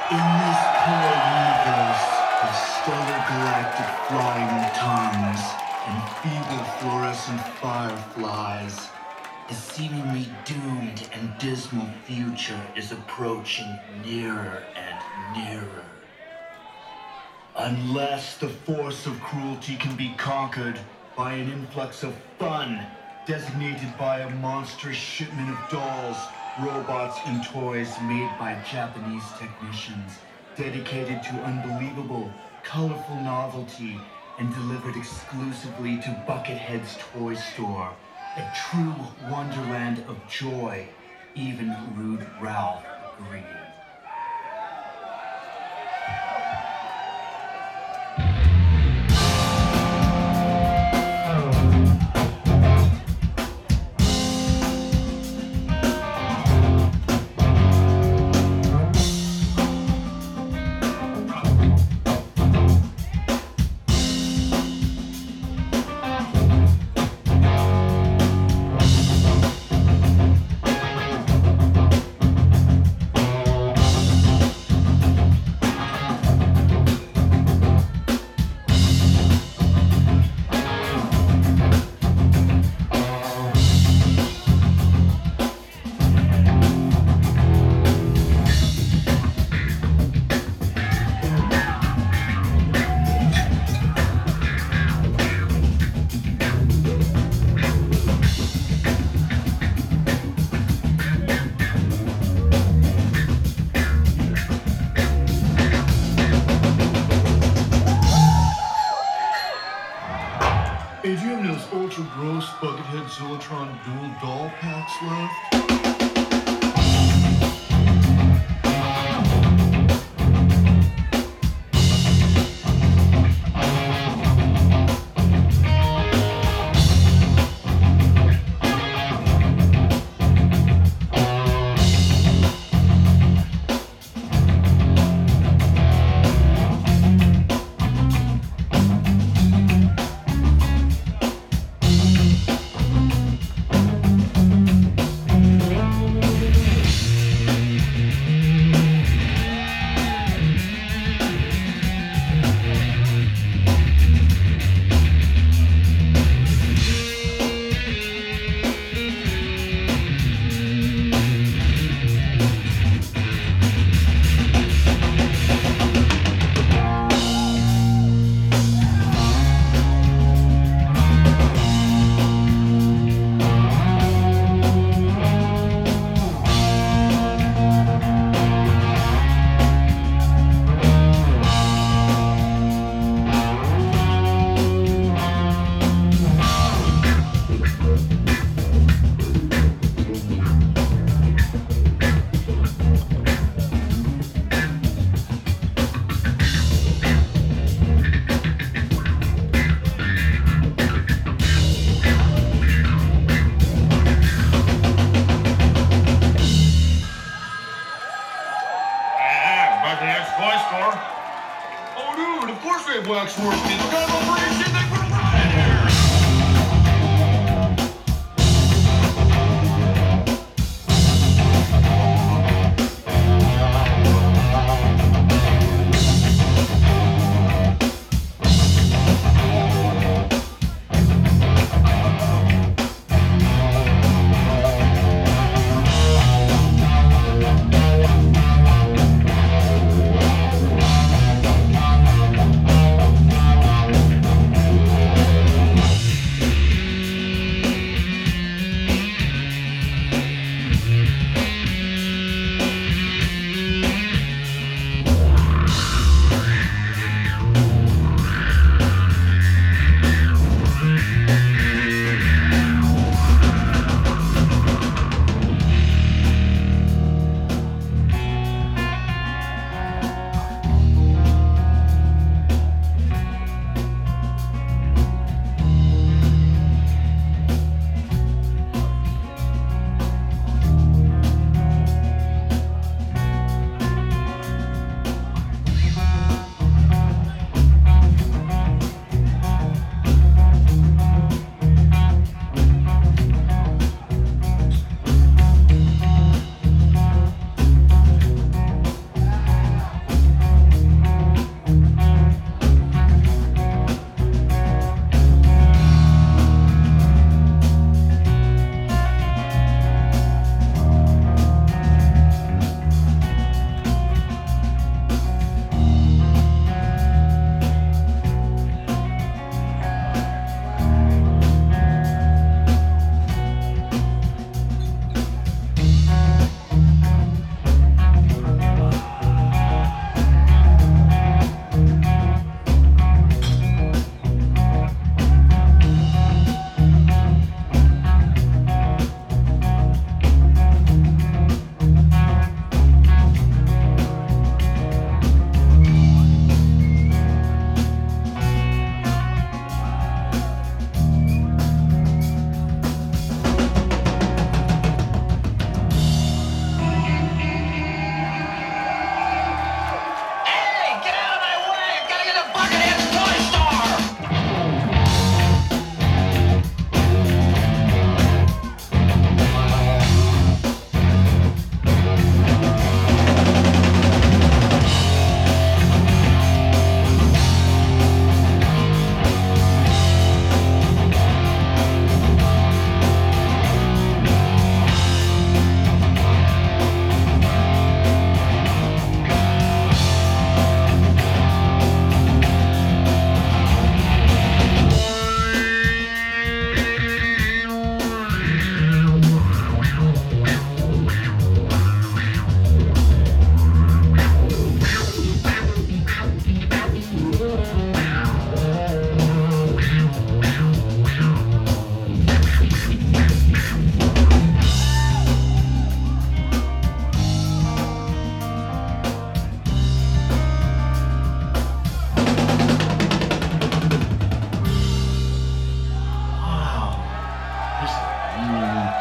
In this poor universe of stellar galactic flying tongues and feeble fluorescent fireflies, a seemingly doomed and dismal future is approaching nearer and nearer. Unless the force of cruelty can be conquered by an influx of fun, designated by a monstrous shipment of dolls, robots, and toys made by Japanese technicians, dedicated to unbelievable, colorful novelty, and delivered exclusively to Buckethead's toy store, a true wonderland of joy, even Rude Ralph agreed. Hey, do you have those ultra gross Buckethead Zillatron dual doll packs left? Waxwork, look at the operation they put right here!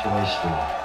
Toy Store.